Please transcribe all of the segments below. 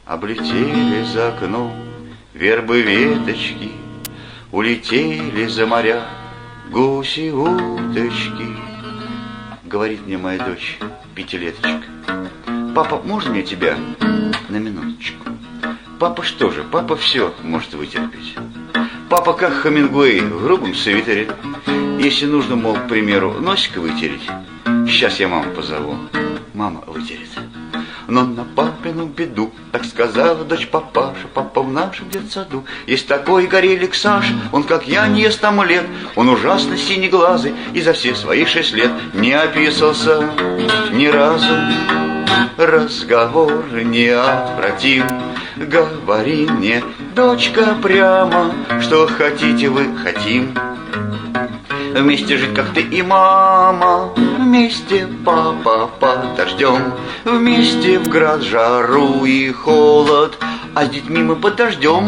Облетели за окном вербы веточки, улетели за моря гуси уточки. Говорит мне моя дочь, пятилеточка: папа, можно мне тебя на минуточку? Папа что же, папа все может вытерпеть. Папа как Хемингуэй в грубом свитере. Если нужно, мол, к примеру, носик вытереть, сейчас я маму позову, мама вытерет. Но на папину беду, так сказала дочь папаша: папа в нашем детсаду есть такой горелик Саша, он как я не ест омлет, он ужасно синеглазый и за все свои 6 лет не описался ни разу. Разговор неотвратим, говори мне, дочка, прямо, что хотите вы, хотим. Вместе жить, как ты и мама, вместе, папа, под дождем, вместе в град, жару и холод, а с детьми мы подождем.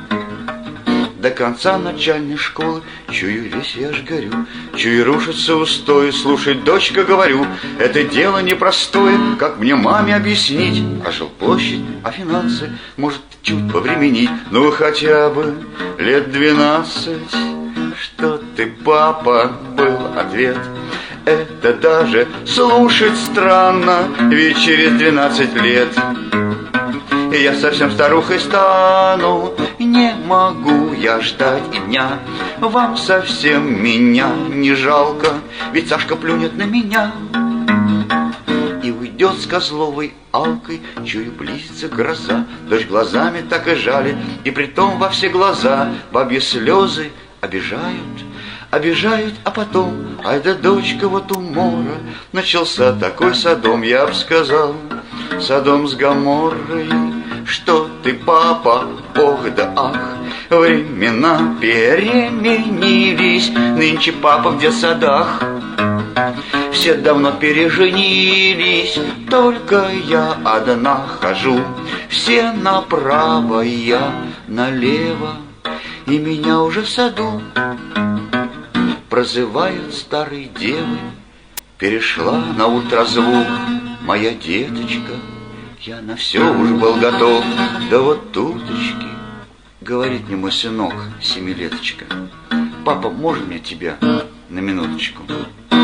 До конца начальной школы чую, весь я ж горю, чую, рушатся устои. Слушай, дочка, говорю, это дело непростое, как мне маме объяснить? А жилплощадь, а финансы, может, чуть повременить, ну хотя бы лет 12. Что ты, папа, был ответ. Это даже слушать странно, ведь через 12 лет я совсем старухой стану. Не могу я ждать и дня, вам совсем меня не жалко, ведь Сашка плюнет на меня и уйдет с Козловой Алкой. Чую, близится гроза, дочь глазами так и жалит, и притом во все глаза бабьи слезы обижают, а потом, ай да дочка, вот умора, начался такой Содом, я б сказал, Содом с Гоморрой. Что ты, папа, ох да ах, времена переменились, нынче папа в детсадах. Все давно переженились, только я одна хожу, все направо, я налево, и меня уже в саду прозывают старой девы. Перешла на ультразвук моя деточка, я на все уж был готов. Да вот туточки, говорит мне мой сынок, 7-леточка: папа, можно мне тебя на минуточку?